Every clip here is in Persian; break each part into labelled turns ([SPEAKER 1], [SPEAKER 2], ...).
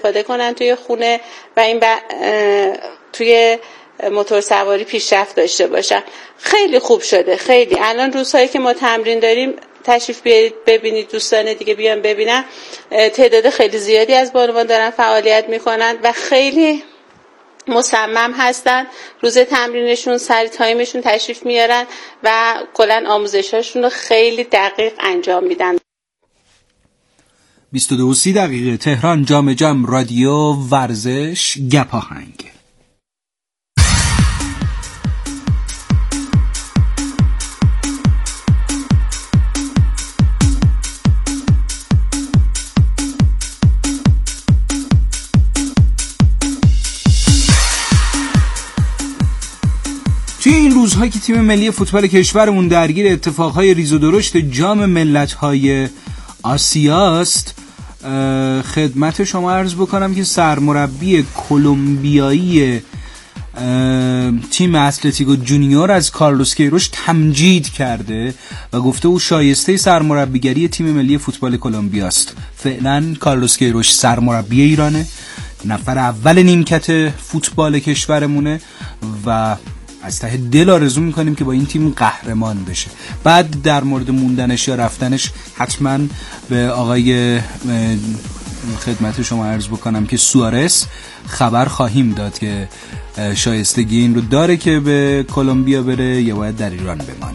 [SPEAKER 1] استفاده کنن توی خونه و این توی موتور سواری پیشرفت داشته باشن. خیلی خوب شده، خیلی. الان روزهایی که ما تمرین داریم تشریف بیارید ببینید، دوستان دیگه بیان ببینن. تعداد خیلی زیادی از بانوان دارن فعالیت میکنن و خیلی مصمم هستن روز تمرینشون سر تایمشون تشریف میارن و کلا آموزشاشون رو خیلی دقیق انجام میدن.
[SPEAKER 2] 22:30 تهران، جام جم، رادیو ورزش، گپاهنگ. توی این روزهایی که تیم ملی فوتبال کشورمون درگیر اتفاقهای ریز و درشت جام ملت‌های آسیاست، خدمت شما عرض بکنم که سرمربی کلمبیایی تیم اتلتیکو جونیور از کارلوس کیروش تمجید کرده و گفته او شایسته سرمربیگری تیم ملی فوتبال کلمبیاست. فعلا کارلوس کیروش سرمربی ایرانه، نفر اول نیمکت فوتبال کشورمونه و از ته دل آرزو میکنیم که با این تیم قهرمان بشه. بعد در مورد موندنش یا رفتنش حتما به آقای خدمت شما عرض بکنم که سوارز خبر خواهیم داد که شایستگی این رو داره که به کلمبیا بره یا باید در ایران بمانه.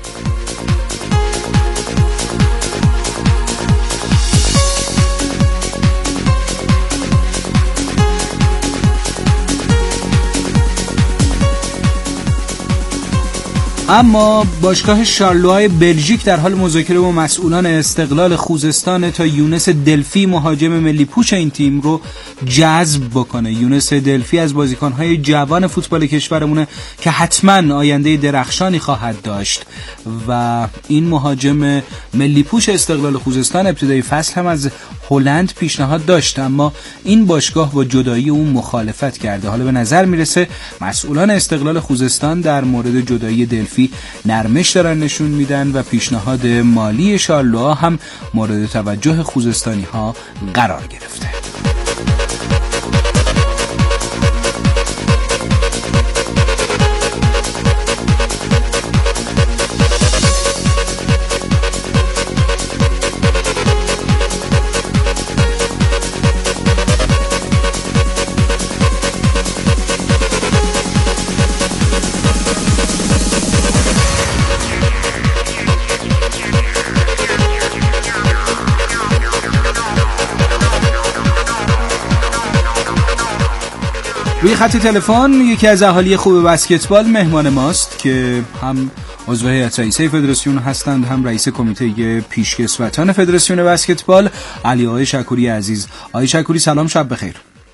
[SPEAKER 2] اما باشگاه شارلوهای بلژیک در حال مذاکره با مسئولان استقلال خوزستان تا یونس دلفی مهاجم ملی پوش این تیم رو جذب بکنه. یونس دلفی از بازیکن‌های جوان فوتبال کشورمونه که حتما آینده درخشانی خواهد داشت و این مهاجم ملی پوش استقلال خوزستان ابتدای فصل هم از هلند پیشنهاد داشت، اما این باشگاه با جدایی اون مخالفت کرده. حالا به نظر میرسه مسئولان استقلال خوزستان در مورد جدایی دلفی نرمش دارن نشون میدن و پیشنهاد مالی شارلوها هم مورد توجه خوزستانی ها قرار گرفته. روی خط تلفن یکی از اهالی خوب بسکتبال مهمان ماست که هم عضو هیئت رئیسه فدراسیون هستند، هم رئیس کمیته پیشکسوتان فدراسیون بسکتبال، علی آقای شکوری عزیز. آقای شکوری سلام، شب بخیر.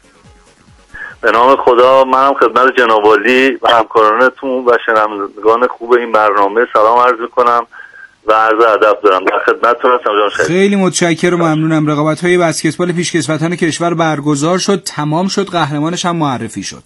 [SPEAKER 3] به نام خدا، منم خدمت جناب عالی و همکارانتون و شنوندگان خوب این برنامه سلام عرض می‌کنم و عرض ادب دارم. در خدمتتون هستم جان شکوری.
[SPEAKER 2] خیلی متشکرم و ممنونم. رقابت‌های بسکتبال پیشکسوتان کشور برگزار شد، تمام شد، قهرمانش هم معرفی شد.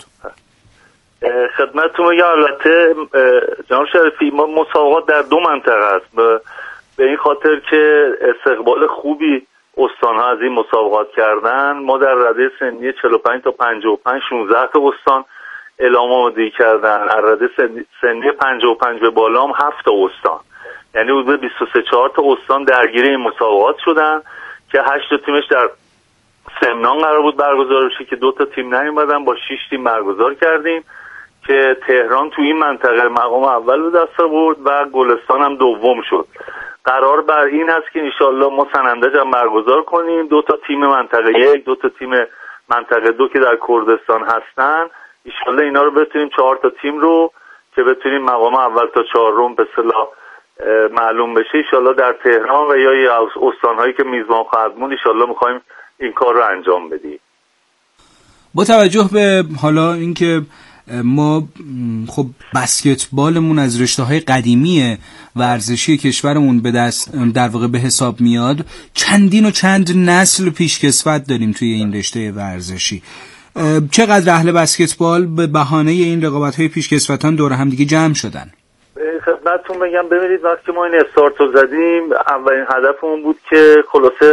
[SPEAKER 3] خدمتتون میگم البته جناب شریفی، ما مسابقات در دو منطقه است، به این خاطر که استقبال خوبی استان‌ها از این مسابقات کردن. ما در رده سنی 45 تا 55 16 تا استان اعلام آمادگی کردن، در رده سنی 55 به بالا هم 7 تا استان، یعنی حدود 23-4 تا استان درگیر این مسابقات شدن که 8 تا تیمش در سمنان قرار بود برگزار بشه که 2 تا تیم نیومدن، با 6 تیم برگزار کردیم که تهران تو این منطقه مقام اول به دست آورد و گلستان هم دوم شد. قرار بر این هست که انشالله ما سنندج هم برگزار کنیم، 2 تا تیم منطقه 1، 2 تا تیم منطقه 2 که در کردستان هستن، انشالله اینا رو بتونیم 4 تا تیم رو که بتونیم مقام اول تا 4 به اصطلاح معلوم بشه انشالله در تهران و یا استان‌هایی که میزبان خواهد موند انشالله می‌خوایم این کار رو انجام بدیم.
[SPEAKER 2] با توجه به حالا اینکه ما خب بسکتبالمون از رشته‌های قدیمی ورزشی کشورمون به دست در واقع به حساب میاد، چندین و چند نسل پیشکسوت داریم توی این رشته ورزشی. چقدر اهل بسکتبال به بهانه این رقابت‌های پیشکسوتان دور هم دیگه جمع شدن؟
[SPEAKER 3] خدمتتون بگم ببینید وقتی ما این استارت رو زدیم اولین هدفمون بود که خلاصه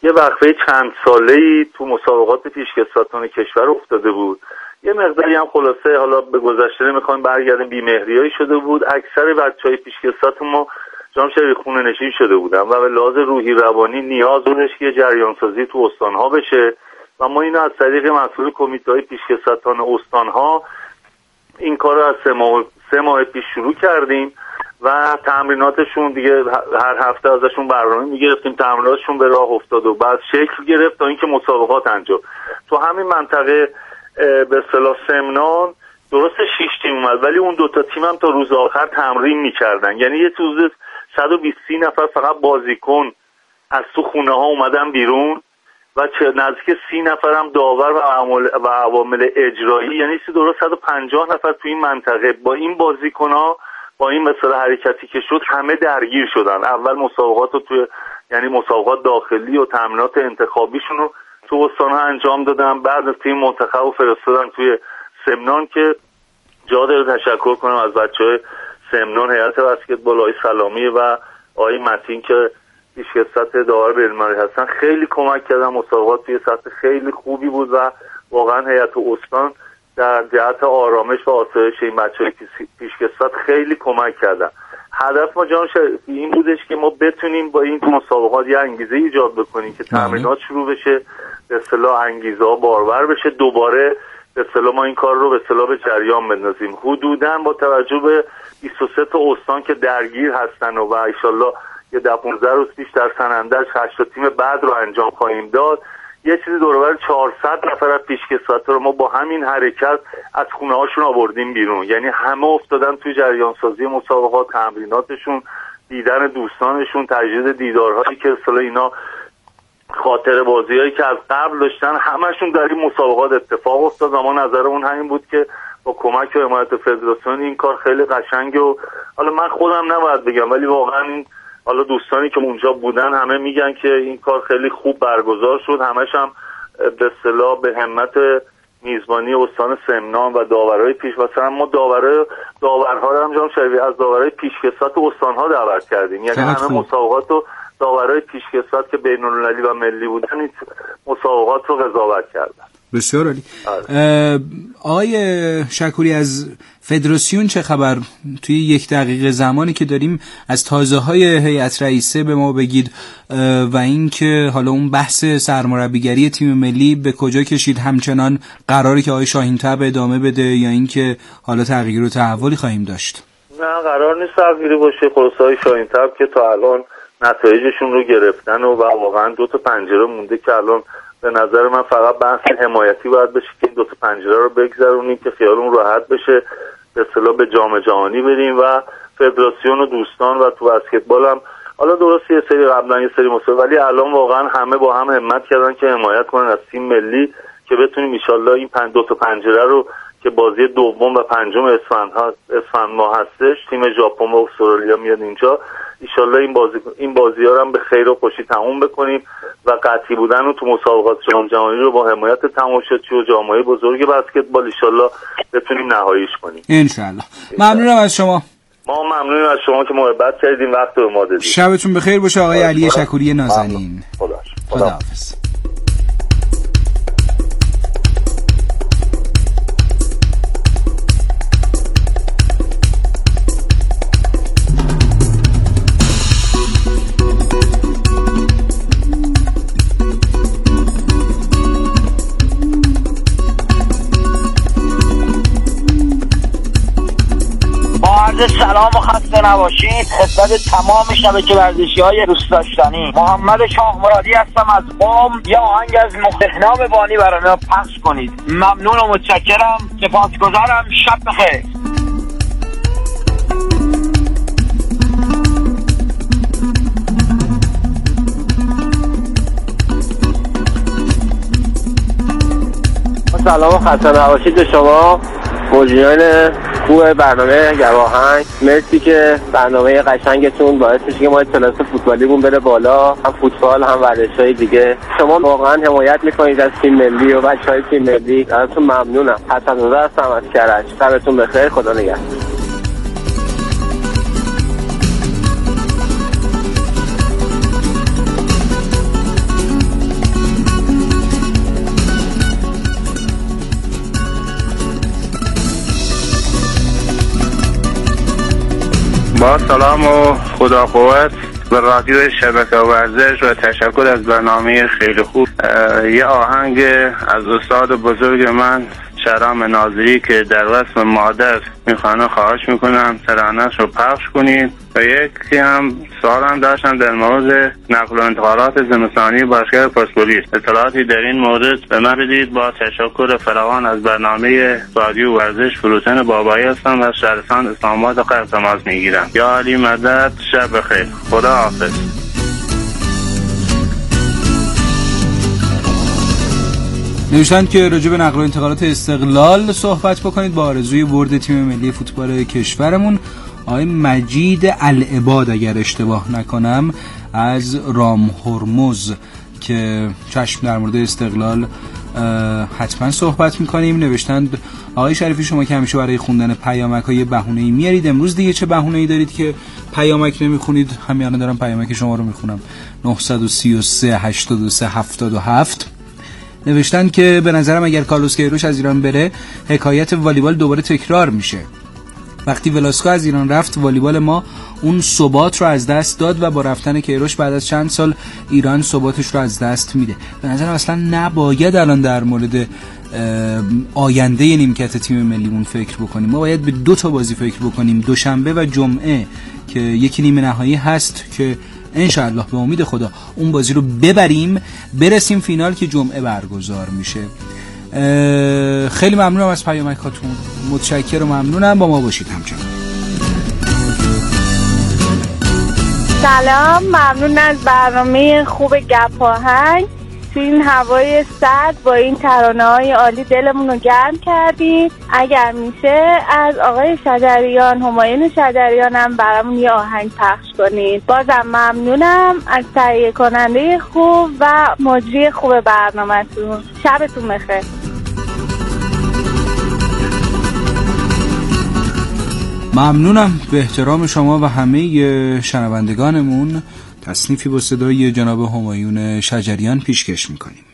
[SPEAKER 3] یه وقفه چند ساله‌ای تو مسابقات پیشکسوتان کشور افتاده بود. یه مقداری هم خلاصه حالا به گذشته نمیخوایم برگردیم، بی‌مهریایی شده بود. اکثر بچهای پیشکسوت ما جام شهری خونه نشین شده بودن و به لحاظ روحی روانی نیاز بودش که جریان سازی تو استان‌ها بشه و ما اینو از طریق مسئول کمیته‌های پیشکسوتان استان‌ها این کار رو از 3 ماه پیش شروع کردیم و تمریناتشون دیگه هر هفته ازشون برنامه میگرفتیم، تمریناتشون به راه افتاد و بعد شکل گرفت تا اینکه مسابقات انجام. تو همین منطقه به اصطلاح سمنان درست 6 تیم اومد، ولی اون 2 تیم هم تا روز آخر تمرین میکردن، یعنی یه روز 120 نفر فقط بازیکن از تو خونه ها اومدن بیرون و نزدیک 30 نفر هم داور و عوامل اجرایی، یعنی درست 150 نفر تو این منطقه با این بازیکن ها با این مثلا حرکتی که شد همه درگیر شدن. اول مسابقات رو توی یعنی مسابقات داخلی و تمرینات انتخابیشون رو تو استان‌ها انجام دادن، بعد تیم منتخب رو فرستادن توی سمنان که جا داره تشکر کنم از بچه‌های سمنان، هیئت بسکتبال، آقای سلامی و آقای متین که پیشکسوت داور بین‌المللی هستن، خیلی کمک کردن. مسابقات توی سطح خیلی خوبی بود و واقعا هیئت استان در جهت آرامش و آسایش این بچه‌های پیشکسوت خیلی کمک کردن. هدف ما جان این بودش که ما بتونیم با این مسابقات یه انگیزه ایجاد بکنیم که تمرینات شروع بشه، به اصطلاح انگیزه‌ها بارور بشه، دوباره به اصطلاح ما این کار رو به اصطلاح به جریان بندازیم. حدوداً با توجه به 23 تا استان که درگیر هستن و ان شاءالله یه 10-15 روز پیش در سنندج 8 تیم بعد رو انجام خواهیم داد، یه چیزی دور و بر 400 نفر از پیشکسوت‌ها رو ما با همین حرکت از خونه هاشون آوردیم بیرون، یعنی همه افتادن توی جریان سازی مسابقات، تمریناتشون، دیدن دوستانشون، تجدید دیدارهایی که اصلا اینا خاطر بازیایی که از قبل داشتن همشون در این مسابقات اتفاق افتاد. اما نظرمون همین بود که با کمک و حمایت فدراسیون این کار خیلی قشنگه و حالا من خودم نباید بگم ولی واقعا این حالا دوستانی که اونجا بودن همه میگن که این کار خیلی خوب برگزار شد، همش هم به اصطلاح به همت میزبانی استان سمنان و داورای پیش. مثلا ما داورها رو هم جام شهری از داورای پیشکسوت استان‌ها دعوت کردیم، یعنی همه مسابقات رو داورای پیشکسوت که بین‌المللی و ملی بودن این مسابقات رو قضاوت کردن.
[SPEAKER 2] بسیار عالی. آقای شکوری از فدراسیون چه خبر؟ توی 1 دقیقه زمانی که داریم از تازه‌های هیئت رئیسه به ما بگید و این که حالا اون بحث سرمربیگری تیم ملی به کجا کشید، همچنان قراره که آقای شاهین‌طبع ادامه بده یا این که حالا تغییر و تحولی خواهیم داشت؟
[SPEAKER 3] نه قرار نیست تغییری باشه. خلاص آقای شاهین‌طبع که تا الان نتایجشون رو گرفتن و واقعا 2 تا پنجره مونده که الان به نظر من فقط بحث حمایتی باید بشه که این 2 تا پنجره رو بگذرونیم که خیالمون راحت بشه، به اصطلاح به جام جهانی بریم و فدراسیون و دوستان و تو بسکتبال هم حالا درست یه سری قبلا یه سری مسابقه ولی الان واقعا همه با هم همت کردن که حمایت کنن از تیم ملی که بتونیم ان شاءالله این 2 تا پنجره رو که بازی دوم و پنجم اسفند ماه هستش تیم ژاپن و استرالیا میاد اینجا، ان شاءالله این بازی‌ها رو هم به خیر و خوشی تموم بکنیم و قطعی بودن رو تو مسابقات جام جهانی رو با حمایت تماشاچی و جامعه بزرگ بسکتبال ان شاءالله بتونیم نهاییش کنیم ان
[SPEAKER 2] شاءالله. ممنونم از شما.
[SPEAKER 3] ما ممنونیم از شما که محبت کردین، وقت رو ما دادید.
[SPEAKER 2] شبتون بخیر باشه آقای علی شکوری نازنین. خداحافظ.
[SPEAKER 4] سلام و خسته نباشید خدمت تمام شبکه ورزشی‌های دوست داشتنی. محمد شاه مرادی هستم از قم. یا آهنگ از مختنام بانی برای ما پخش کنید. ممنون و متشکرم، سپاسگزارم. شب بخیر.
[SPEAKER 5] سلام و خسته نباشید به شما مجریان خوب برنامه گواهنگ. مرسی که برنامه قشنگتون باعث میشه که ما اطلاعات فوتبالیمون بره بالا، هم فوتبال هم ورزش‌های دیگه. شما واقعا حمایت میکنید از تیم ملی و بچهای تیم ملی. ازتون ممنونم. حسن‌زاده هستم از کرج. شبتون بخیر. خدا نگهدار.
[SPEAKER 6] با سلام و خدا قوت به رادیو شبکه ورزش و تشکر از برنامه خیلی خوب. یه آهنگ از استاد بزرگ من شهرام ناظری که در وصف مادر میخوانه خواهش میکنم ترانه‌اش رو پخش کنید. و یکی هم سوالم داشتم در مورد نقل و انتقالات زمستانی باشگاه پرسپولیس. اطلاعاتی در این مورد به من بدید. با تشکر فراوان از برنامه رادیو ورزش. فروتن بابایی هستم از شهرستان اسلام آباد قرق تماس میگیرم. یا علی مدد، شب بخیر، خدا حافظ.
[SPEAKER 2] نوشتند که راجع به نقل و انتقالات استقلال صحبت بکنید با آرزوی برد تیم ملی فوتبال کشورمون. آقای مجید العباد اگر اشتباه نکنم از رام هرمز که چشم در مورد استقلال حتما صحبت میکنیم. نوشتند آقای شریفی شما که همیشه برای خوندن پیامک های بهونه‌ای میارید، امروز دیگه چه بهونه‌ای دارید که پیامک نمیخونید؟ همین الان دارم پیامک شما رو میخونم. 933 83 77. نوشتن که به نظرم اگر کارلوس کیروش از ایران بره حکایت والیبال دوباره تکرار میشه. وقتی ولاسکو از ایران رفت والیبال ما اون ثبات رو از دست داد و با رفتن کیروش بعد از چند سال ایران ثباتش رو از دست میده. به نظرم اصلا نباید الان در مورد آینده نیمکت تیم ملیمون فکر بکنیم. ما باید به 2 تا بازی فکر بکنیم، دوشنبه و جمعه که یکی نیمه نهایی هست که انشاءالله به امید خدا اون بازی رو ببریم برسیم فینال که جمعه برگزار میشه. خیلی ممنونم از پیامکاتون، متشکرم و ممنونم. با ما باشید همچنان.
[SPEAKER 7] سلام، ممنون از برنامه خوب گپ آهنگ. تو این هوای سرد با این ترانه‌های عالی دلمون رو گرم کردید. اگر میشه از آقای شجریان، همایون شجریان هم برامون یه آهنگ پخش کنید. بازم ممنونم از تهیه کننده خوب و مجری خوب برنامه‌تون. شبتون بخیر.
[SPEAKER 2] ممنونم. به احترام شما و همه شنوندگانمون تصنیفی با صدای جناب همایون شجریان پیشکش میکنیم.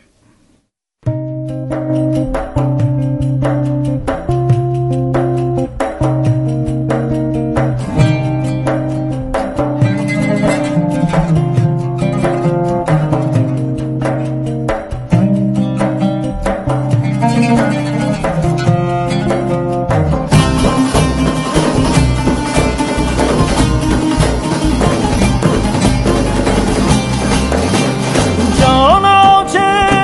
[SPEAKER 8] جانا چه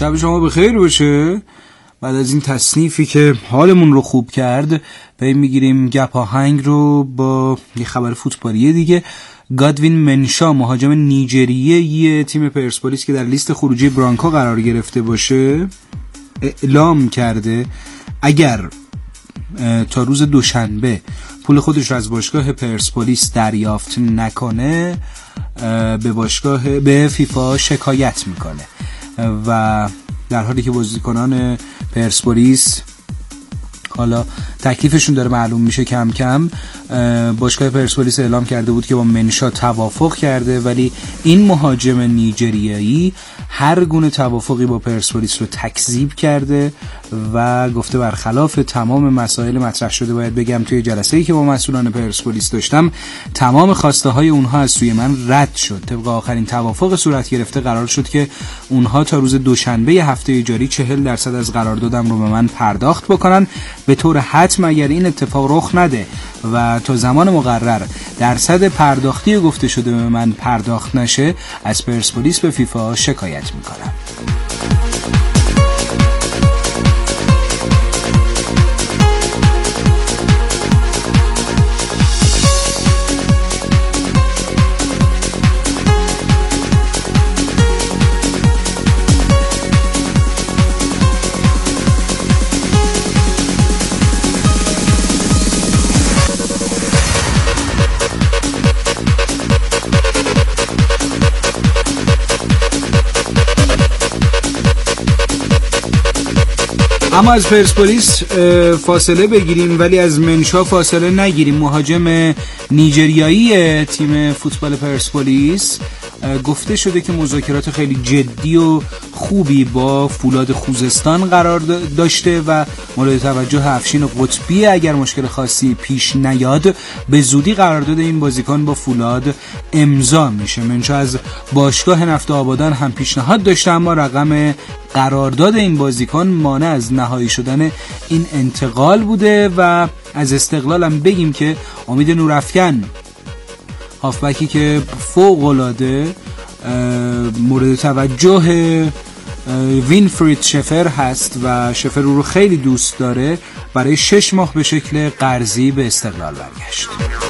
[SPEAKER 2] شب شما بخیر باشه. بعد از این تصنیفی که حالمون رو خوب کرد، بریم میگیریم گپ آهنگ رو با یه خبر فوتبالی دیگه. گادوین منشا، مهاجم نیجریه‌ای تیم پرسپولیس که در لیست خروجی برانکو قرار گرفته باشه، اعلام کرده اگر تا روز دوشنبه پول خودش رو از باشگاه پرسپولیس دریافت نکنه به فیفا شکایت میکنه. و در حالی که بازیکنان پرسپولیس حالا تکلیفشون داره معلوم میشه کم کم، باشگاه پرسپولیس اعلام کرده بود که با منشا توافق کرده، ولی این مهاجم نیجریه‌ای هر گونه توافقی با پرسپولیس رو تکذیب کرده و گفته برخلاف تمام مسائل مطرح شده. باید بگم توی جلسه‌ای که با مسئولان پرسپولیس داشتم، تمام خواسته های اونها از سوی من رد شد. طبق آخرین توافق صورت گرفته قرار شد که اونها تا روز دوشنبه هفته جاری 40% از قراردادم رو به من پرداخت بکنن به طور حتم. اگر این اتفاق رخ نده و تا زمان مقرر درصد پرداختی گفته شده به من پرداخت نشه، از پرسپولیس به فیفا شکایت میکنم. اما از پرسپولیس فاصله بگیریم ولی از منشا فاصله نگیریم. مهاجم نیجریه‌ای تیم فوتبال پرسپولیس گفته شده که مذاکرات خیلی جدی و خوبی با فولاد خوزستان قرار داشته و مورد توجه افشین قطبی اگر مشکل خاصی پیش نیاد به زودی قرارداد این بازیکن با فولاد امضا میشه. منشا از باشگاه نفت آبادان هم پیشنهاد داشته، اما رقم قرارداد این بازیکن مانع از نهایی شدن این انتقال بوده. و از استقلال هم بگیم که امید نورافکن، هافبکی که فوق‌العاده مورد توجه وینفرید شفر هست و شفر رو خیلی دوست داره، برای 6 ماه به شکل قرضی به استقلال برگشت.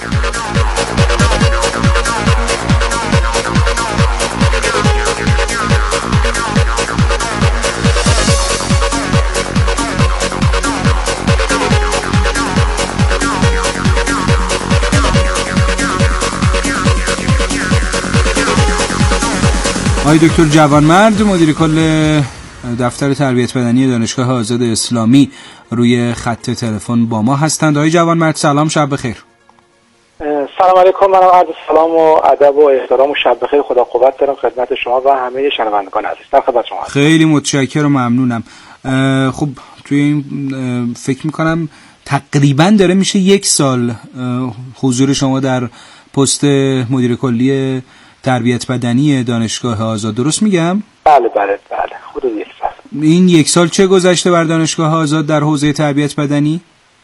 [SPEAKER 2] آقای دکتر جوانمرد، مدیر کل دفتر تربیت بدنی دانشگاه آزاد اسلامی، روی خط تلفن با ما هستند. آقای جوانمرد سلام، شب بخیر.
[SPEAKER 8] سلام علیکم. منم عرض سلام و ادب و احترام و شب بخیر خدا قوت دارم خدمت شما و همه شنوندگان عزیز. در خدمت شما هستم.
[SPEAKER 2] خیلی متشکرم و ممنونم. خب توی این فکر میکنم تقریبا داره میشه 1 سال حضور شما در پست مدیر کلی تربیت بدنی دانشگاه آزاد، درست میگم؟
[SPEAKER 8] بله حدود 1 سال.
[SPEAKER 2] این 1 سال چه گذشته بر دانشگاه آزاد در حوزه تربیت بدنی؟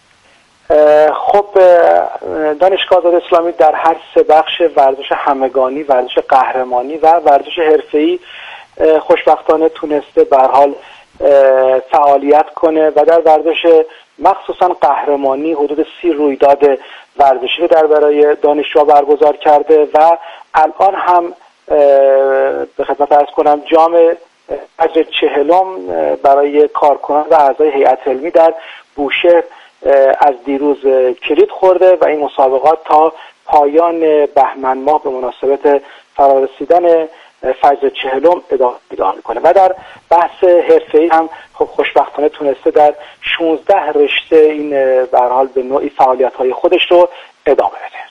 [SPEAKER 8] خب دانشگاه آزاد اسلامی در هر 3 بخش، ورزش همگانی، ورزش قهرمانی و ورزش حرفه‌ای، خوشبختانه تونسته به هر حال فعالیت کنه و در ورزش مخصوصا قهرمانی حدود 30 رویداد ورزشی رو در برای دانشجوها برگزار کرده و الان هم به خدمت عرض کنم جام فجر 40 برای کارکنان و اعضای هیئت علمی در بوشهر از دیروز کلید خورده و این مسابقات تا پایان بهمن ماه به مناسبت فرارسیدن فجر 40 ادامه میکنه و در بحث حرفه‌ای هم خب خوشبختانه تونسته در 16 رشته این به هر حال به نوعی فعالیت‌های خودش رو ادامه بده.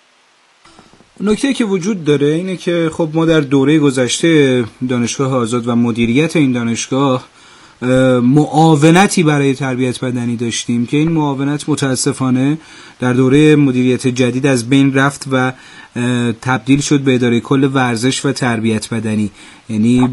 [SPEAKER 2] نکته که وجود داره اینه که خب ما در دوره گذشته دانشگاه آزاد و مدیریت این دانشگاه معاونتی برای تربیت بدنی داشتیم که این معاونت متاسفانه در دوره مدیریت جدید از بین رفت و تبدیل شد به اداره کل ورزش و تربیت بدنی. یعنی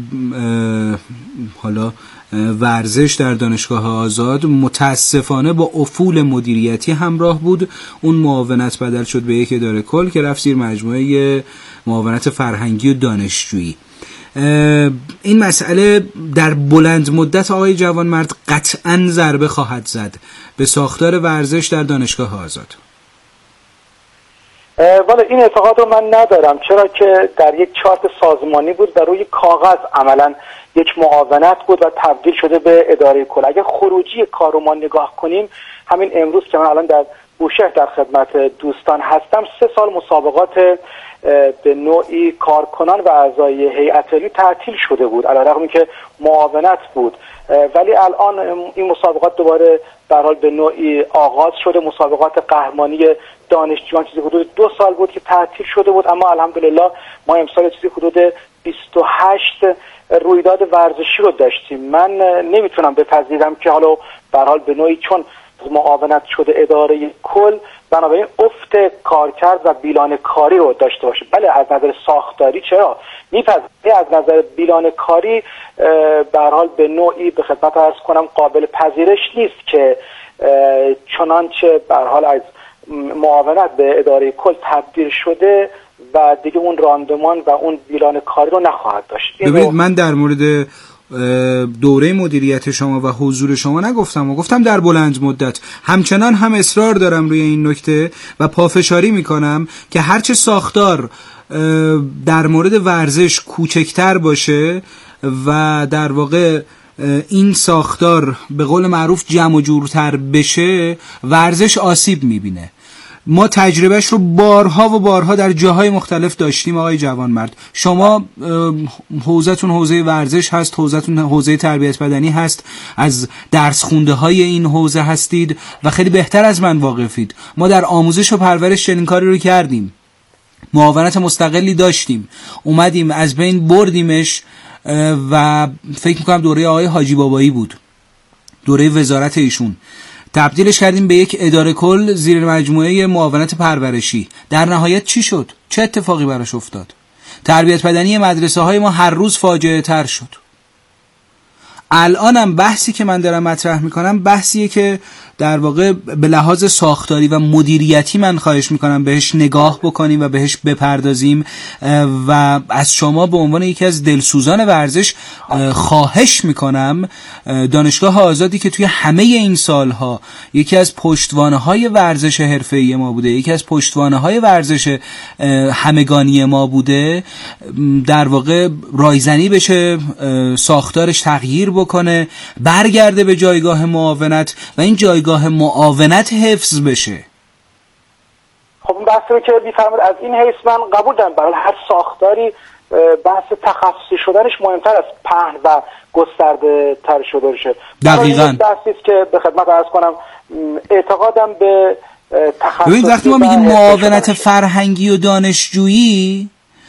[SPEAKER 2] حالا ورزش در دانشگاه آزاد متاسفانه با افول مدیریتی همراه بود. اون معاونت بدل شد به یک اداره کل که رفت زیر مجموعه معاونت فرهنگی و دانشجویی. این مسئله در بلند مدت آقای جوانمرد قطعاً ضربه خواهد زد به ساختار ورزش در دانشگاه آزاد.
[SPEAKER 8] ولی این اعتقاد رو من ندارم، چرا که در یک چارت سازمانی بود و روی کاغذ عملا یک معاونت بود و تبدیل شده به اداره کل. اگر خروجی کار رو ما نگاه کنیم، همین امروز که من الان در بوشهر در خدمت دوستان هستم، 3 سال مسابقات به نوعی کارکنان و اعضای هیئت علمی تعطیل شده بود، علیرغم اینکه معاونت بود، ولی الان این مسابقات دوباره به هر حال به نوعی آغاز شده. مسابقات قهرمانی دانشجویان چیزی حدود 2 سال بود که تعطیل شده بود، اما الحمدلله ما امسال چیزی حدود 28 رویداد ورزشی رو داشتیم. من نمیتونم بپذیرم که حالا به هر حال به نوعی چون معاونت شده اداره کل، بنابراین افت کارکرد و بیلان کاری رو داشته باشه. بله از نظر ساختاری چرا میپذیرم، از نظر بیلان کاری به هر حال به نوعی به خدمت عرض کنم قابل پذیرش نیست که چنانچه به هر حال از معاونت به اداره کل تبدیل شده و دیگه اون راندمان و اون بیلان کاری رو نخواهد داشت.
[SPEAKER 2] ببینید من در مورد دوره مدیریت شما و حضور شما نگفتم و گفتم در بلند مدت. همچنان هم اصرار دارم روی این نکته و پافشاری میکنم که هرچه ساختار در مورد ورزش کوچکتر باشه و در واقع این ساختار به قول معروف جمع و جورتر بشه، ورزش آسیب میبینه. ما تجربهش رو بارها و بارها در جاهای مختلف داشتیم. آقای جوانمرد، شما حوزه‌تون حوزه ورزش هست، حوزه‌تون حوزه تربیت بدنی هست، از درس خونده های این حوزه هستید و خیلی بهتر از من واقفید. ما در آموزش و پرورش چنین کاری رو کردیم، معاونت مستقلی داشتیم، اومدیم از بین بردیمش و فکر میکنم دوره آقای حاجی بابایی بود، دوره وزارت ایشون، تبدیلش کردیم به یک اداره کل زیر مجموعه معاونت پرورشی. در نهایت چی شد؟ چه اتفاقی براش افتاد؟ تربیت بدنی مدرسه های ما هر روز فاجعه تر شد. الانم بحثی که من دارم مطرح میکنم بحثیه که در واقع به لحاظ ساختاری و مدیریتی من خواهش میکنم بهش نگاه بکنیم و بهش بپردازیم و از شما به عنوان یکی از دلسوزان ورزش خواهش میکنم دانشگاه آزادی که توی همه این سالها یکی از پشتوانه‌های ورزش حرفه‌ای ما بوده، یکی از پشتوانه‌های ورزش همگانی ما بوده، در واقع رایزنی بشه، ساختارش تغییر بکنه، برگرده به جایگاه معاونت و این جایگاه معاونت حفظ بشه.
[SPEAKER 8] خب این بحثی رو که می‌فرمایید از این حیث من قبول دارم، برای هر ساختاری بحث تخصصی شدنش مهمتر از پهن و گسترده تر شدنشه.
[SPEAKER 2] دقیقاً.
[SPEAKER 8] بحثی است که به خدمت عرض کنم اعتقادم به تخصصی.
[SPEAKER 2] ببین وقتی ما میگیم معاونت فرهنگی و دانشجویی،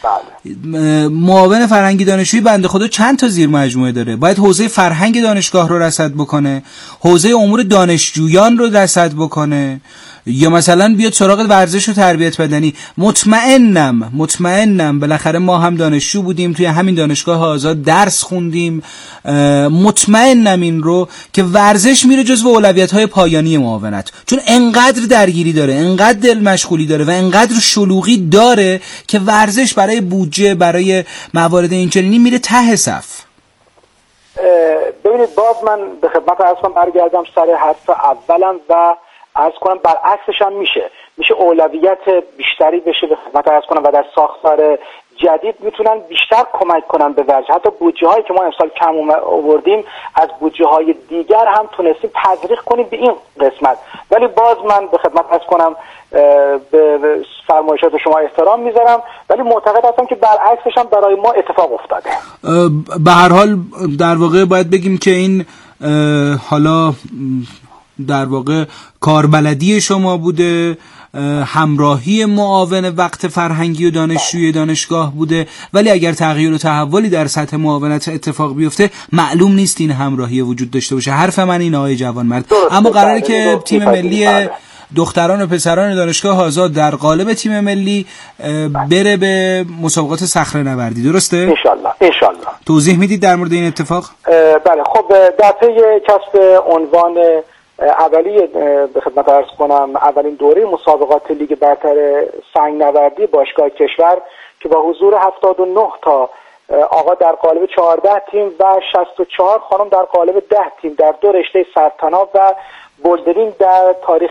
[SPEAKER 2] معاون فرهنگی دانشجویی بنده خدا چند تا زیر مجموعه داره. باید حوزه فرهنگ دانشگاه رو رصد بکنه، حوزه امور دانشجویان رو رصد بکنه، یا مثلا بیاد سراغ ورزش و تربیت بدنی. مطمئنم بالاخره ما هم دانشجو بودیم، توی همین دانشگاه آزاد درس خوندیم، مطمئنم این رو که ورزش میره جزو اولویت‌های پایانی معاونت، چون انقدر درگیری داره، انقدر دل مشغولی داره و انقدر شلوغی داره که ورزش برای بودجه، برای موارد اینچنینی میره ته صف.
[SPEAKER 8] ببینید باز من به خدمت عرض کنم برگردم سر حرف اولم و عرض کنم برعکسش هم میشه اولویت بیشتری بشه به خدمت عرض کنم و در ساختار جدید میتونن بیشتر کمک کنن به ورزش. حتی بودجه هایی که ما امسال کم آوردیم از بودجه های دیگر هم تونستیم تزریق کنیم به این قسمت، ولی باز من به خدمت عرض کنم به فرمایشات شما احترام میذارم، ولی معتقد هستم که برعکسش هم برای ما اتفاق افتاده.
[SPEAKER 2] به هر حال در واقع باید بگیم که این حالا در واقع کاربلدی شما بوده، همراهی معاون وقت فرهنگی و دانشجوی دانشگاه بوده، ولی اگر تغییر و تحولی در سطح معاونت اتفاق بیفته معلوم نیست این همراهی وجود داشته باشه. حرف من این آقای جوانمرد. اما قراره که تیم ملی دختران و پسران دانشگاه آزاد در قالب تیم ملی بره به مسابقات صخره‌نوردی، درسته؟
[SPEAKER 8] انشالله.
[SPEAKER 2] توضیح میدید در مورد این اتفاق؟
[SPEAKER 8] بله، خب در طی کسب عنوان اولی به خدمت عرض کنم اولین دوره مسابقات لیگ برتر سنگ نوردی باشگاه کشور که با حضور 79 تا آقا در قالب 14 تیم و 64 خانم در قالب 10 تیم در 2 رشته سرطناب و بولدرینگ در تاریخ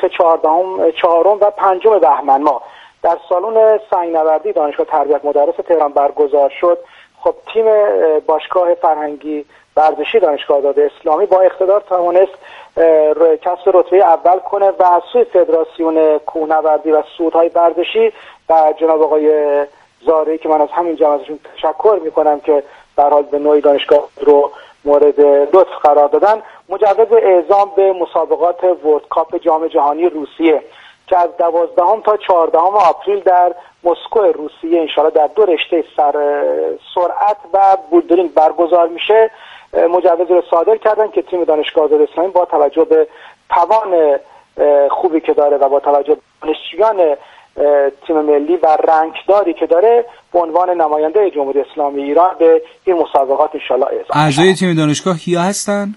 [SPEAKER 8] 4 و 5 بهمن ماه در سالن سنگنوردی دانشگاه تربیت مدرس تهران برگزار شد. خب تیم باشگاه فرهنگی ورزشی دانشگاه آزاد اسلامی با اقتدار توانست کسب رتبه اول کنه و از سوی فدراسیون کوهنوردی و صعودهای ورزشی و جناب آقای زارعی که من از همین جا ازشون تشکر میکنم که به هر حال به نوعی دانشگاه رو مورد لطف قرار دادن، مجوز اعزام به مسابقات ورلد کاپ جام جهانی روسیه که از 12 تا 14 آپریل در مسکو روسیه انشاءالله در 2 رشته سرعت و بولدرینگ برگزار میشه، مجوز رو صادر کردن که تیم دانشگاه آزاد اسلامی با توجه به توان خوبی که داره و با توجه به دانشجویان تیم ملی و رنگداری که داره به عنوان نماینده جمهوری اسلامی ایران به این مسابقات انشاءالله اعزام.
[SPEAKER 2] اعضای تیم دانشگاه کیا هستن؟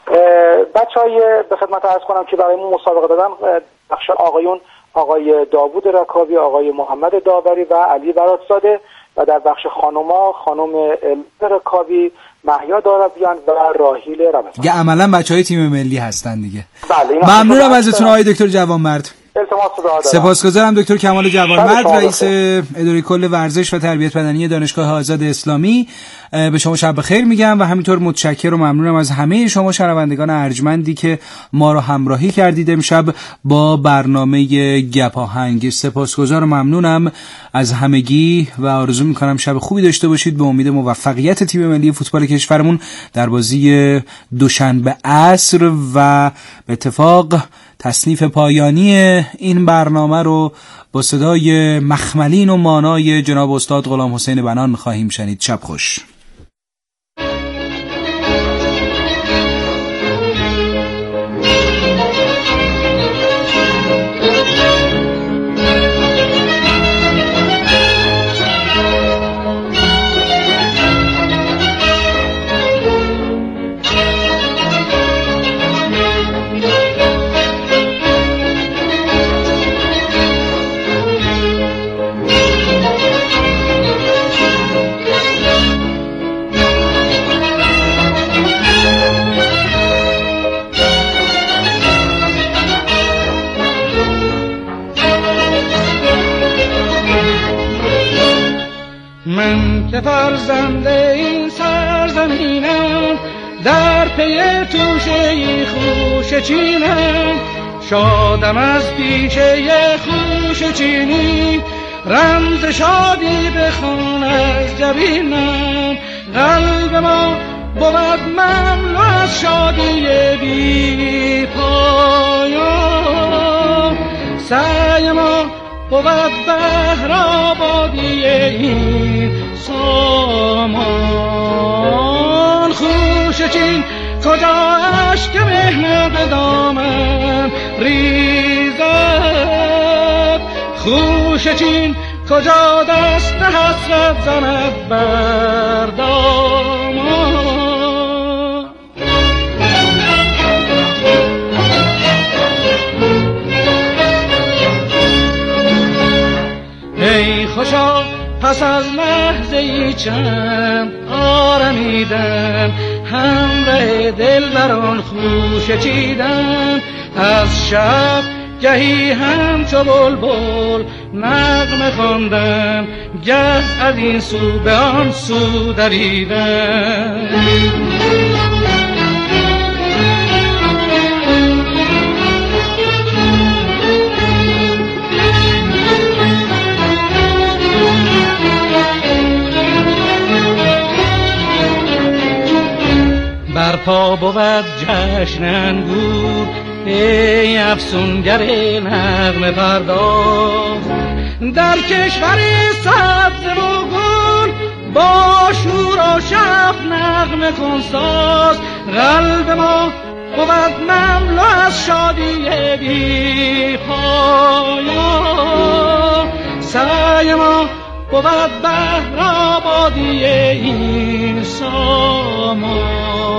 [SPEAKER 8] بچهای به خدمت عرض کنم که برای مسابقه دادن بخش آقایون آقای داوود رکابی، آقای محمد داوری و علی براتزاده و در بخش خانوما خانم الهه رکابی، مهیا دارابیان و راحیل رمضان.
[SPEAKER 2] دیگه عملا بچهای تیم ملی هستن دیگه.
[SPEAKER 8] بله.
[SPEAKER 2] ممنونم ازتون آقای دکتر جوانمرد. سپاسگزارم دکتر کمال جوانمرد، رئیس اداره کل ورزش و تربیت بدنی دانشگاه آزاد اسلامی. به شما شب بخیر میگم و همینطور متشکرم و ممنونم از همه شما شنوندگان ارجمندی که ما رو همراهی کردید امشب با برنامه گپ آهنگ. سپاسگزار و ممنونم از همگی و آرزو میکنم شب خوبی داشته باشید به امید موفقیت تیم ملی فوتبال کشورمون در بازی دوشنبه عصر و به اتفاق تصنیف پایانی این برنامه رو با صدای مخملین و مانای جناب استاد غلام حسین بنان خواهیم شنید. شب خوش.
[SPEAKER 9] من که فرزند این سرزمینم در پی توشه خوش چینم، شادم از پیشه خوش چینی رمز شادی بخون از جبینم. قلب ما بود مملو از شادی بی پایان، سعی ما بود بهر آبادی این سامان. خوش چین کجا اشک مهنت دامن ریزد، خوش چین کجا دست حسرت زند بر دامان. ای خوشا پس از لحظه ای چند آرمیدن، همراه دل بران خوش چیدن. از شب گهی همچو بلبل نغمه خواندن، گه از این سو به آن سو دویدن. برپا بود جشن انگور ای افسونگر نغمه پرداز، در کشور سبز و گل با شور و شب نغمه کن ساز. قلب ما بود مملو از شادی بی پایان، سعی ما بود بهر آبادی این سامان.